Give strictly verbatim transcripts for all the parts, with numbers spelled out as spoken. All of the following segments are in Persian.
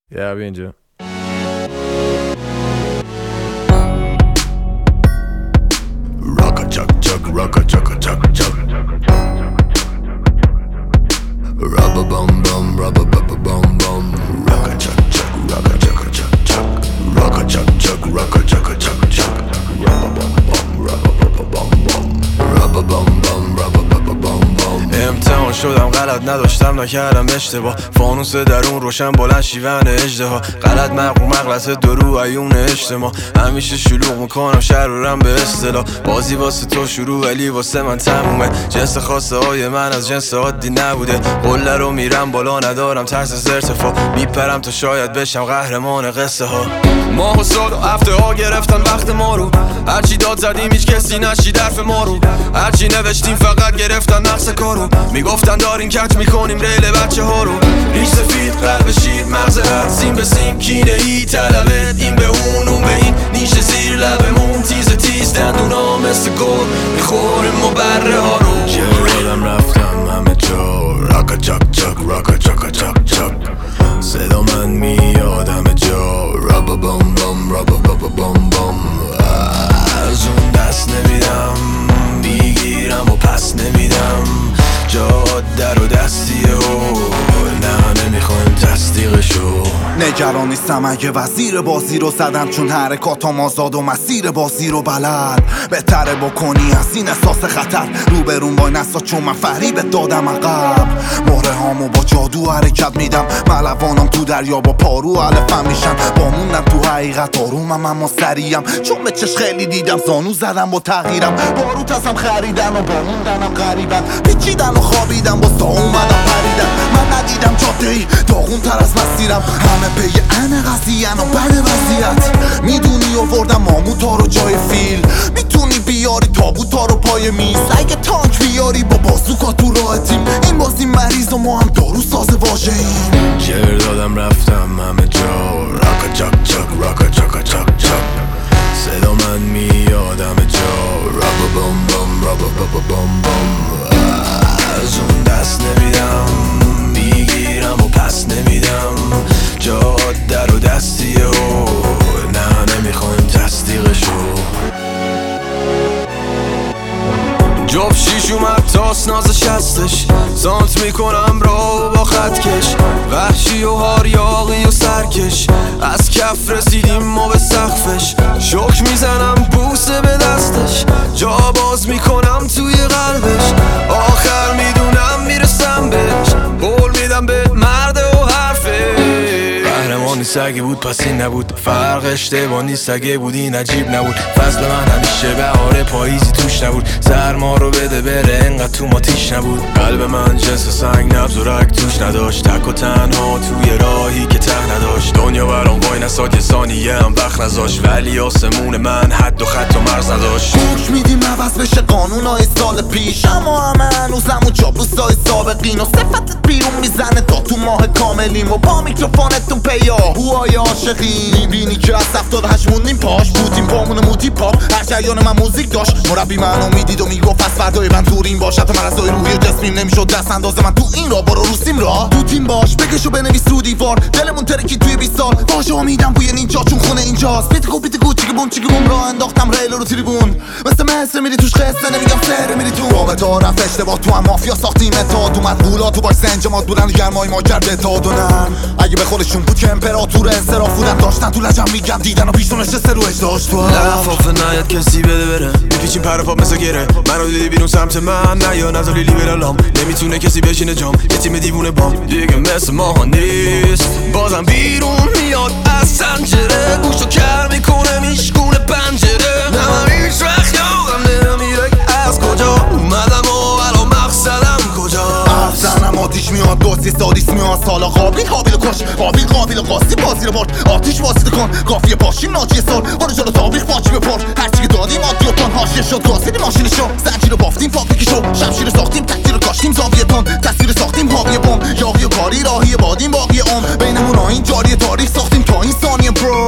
یا بیا اینجا. Rocka chuck chuck, rocka chucka chuck chuck. Rubba bum bum, rubba bubba bum bum. Rocka chuck chuck, rocka chucka chuck chuck. Rocka chuck chuck, rocka chucka chuck chuck. Rubba bum bum, rubba bubba bum bum. Rubba bum bum, rubba bubba bum bum. امتحان شدم غلط نداشتم نکردم اشتباه، فانوس درون روشن بلند شیون اژدها، غلط مغرور مغلطه درو عیون اجتماع، همیشه شلوغ میکنم شرورم به اصطلاح، بازی واسه تو شروع ولی واسه من تمومه، جنس خاصه های من از جنس عادی نبوده، قله رو میرم بالا ندارم ترس از ارتفاع، میپرم تا شاید بشم قهرمان قصه ها. ماه و سال و هفته ها گرفتن وقت ما رو، هرچی داد زدیم هیچ کسی نشید حرف ما رو، هرچی نوشتیم فقط گرفتن نقص کارو، میگفتن دارین کج میکنیم ریل بچه ها رو، ریش سفید قلب شیر مغز رد سیم به سیم کینه ای طلبت این به اون اون به این نیش زیر لبمون تیز تیز دندونا مثل گل میخوریم و بره ها رو. چرادم رفتم همه جا راکا چک چک راکا چکا چک چک، صدا من میاد همه جا رابا بام بام رابا بابا بام بام. از اون دست نمیدم میگیرم و پس نمیدم، جاده رو دستیه و نه نمیخوایم تصدیقشو. نگران نیستم اگه وزیر بازی رو زدم، چون حرکاتم آزاد و مسیر بازی رو بلد، بهتره بکنی از این احساس خطر روبرون وای نستا، چون من فریبت دادم عقب، مهره هامو با جادو حرکت میدم، ملوانم تو دریا با پارو علفم میشن، با موندم تو حقیقت آرومم اما سریم، چون به چش خیلی دیدم زانو زدم با تغییرم، باروت ازم خریدن و با موندنم غریبن، پیچیدن و خوابیدم با سا اومدم پریدن، من ندیدم جاده ای داغون تر از مسیرم، همه پی ان قضیه و بد وضعیت، میدونی آوردم ماموتا رو جای فیل، میتونی بیاری تابوتا رو پای میز، اگه تانک بیاری با بازوکا تو راه تیم، این بازی مریض و ما هم دارو ساز واژه ایم. جر دادم رفتم همه جا راکا چک چک راکا چکا چک چک، صدا من میاد همه جا رابا بام بام رابا بابا بام بام. از اون دست نمیدم میگیرم و پس نمیدم، جاده رو دستیه و نه نمیخوایم تصدیقشو. جاب شیش اومد تاس نازش هستش، سانت میکنم را با خط کش، وحشی و هاریاقی و سرکش، از کف رسیدیم ما به سقفش، شک میزنم بوسه به دستش، جا باز میکنم توی قلبش، آخر میدونم میرسم بهش، قول میدم به مرد و حرفه. قهرمان نیست اگه بود پس این نبود، فرق اشتباه نیست اگه بود این عجیب نبود، فصل من همیشه بهار پاییزی توش نبود، سرما رو بده بره انقدر تو ما تیش نبود، قلب من جنس سنگ نبض و رگ توش نداشت، تک و تنها توی راهی که ته نداشت، دنیا برام وای نساد یه ثانیه هم وقت نذاشت، ولی آسمون من حد و خط و مرز نداشت. گوش میدیم عوض بشه قانونای سال پیش، اما همه هنوزم و چاپلوسای سابقین و صفتت بیرون میزنه تا تو ماه کاملیم و با میکروفونتون پیا هوای عاشقین، میبینی که از هفتاد و هشت موندیم پاش بودیم پامون موتی پاپ، هر جریان من موزیک داشت، مربی منو میدید و میگفت از فردای من دوریم باش، حتی مرزای روحی و جسمیم نمیشد دست انداز من تو این را برو روسیم را تو تیم باش، بکش و بنویس رو دیوار، دلمون ترکی توی بیست سال، واژه‌ها میدم بوی نینجا چون خونه اینجاست، پیتگو پیتگو چیگه بون چیگه بون را انداختم ریل رو تریبون، مثل مصر میری توش خسته نمیگم سر میری تو رابطه رفت اشتباه، تو هم مافیا ساختیم اتحاد اومد قولا تو باش زنجمات بودن گرمای ما کرد اتحاد و نرم، اگه به خودشون بود که امپراتور انصراف بودن داشتن تو لجم میگم دیدن و پیشون نشسته رو اجداش تو لفاف نیاد کسی بده بره، میپیچیم پر پاپ مثل گره، منو دیدی بیرون سمت من نه یا نزالی لیبرالام، نمیتونه کسی بشینه جام، یه تیم دیوونه بام دیگه مثل ما نیست، بازم بیرون میاد از سنجره، گوشو کر میکنه میشکونه پنجره، نه من هیچ وقت یادم نمیره از کجا اومدم و الان مقصدم کجا، افزنم آتیش میاد دوستی سادیس میاد سالا قابل قابل کش قابل قابل قاسی بازی رو برد، آتیش واسیده کن قافیه پاشیم ناجی سال، برو جلو تابیخ باجی بپر، هرچی که دادیم آدی و تان حاشیه شد گاسیدی ماشینشو، زنجیر رو بافتیم فابریکی شو، شمشیر ساختیم تکتیر رو کاشتیم زاویه تون، تصویر ساختیم حاوی بم، یاقی و کاری راهی بادیم باقی عمر، بینمون آین جاری تاریخ ساختیم تا این ثانیه برو.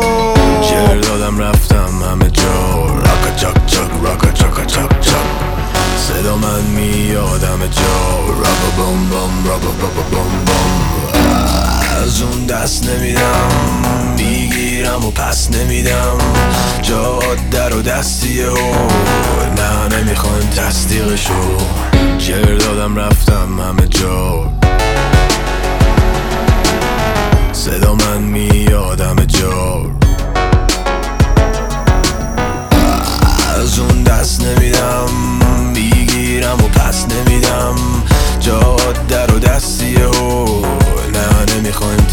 جر دادم رفتم همه جا راکا چک چک راکا چکا چک چک، صدا من میاد همه جا رابا بام بام رابا بابا بام بام. از از اون دست نمیدم، میگیرم و پس نمیدم. جاده رو دستیه و نه نمیخوایم تصدیقشو. جر دادم رفتم همه جا، صدا من میاد همه جا. از اون دست نمیدم، میگیرم و پس نمیدم. جاده رو دستیه و نه نمیخوایم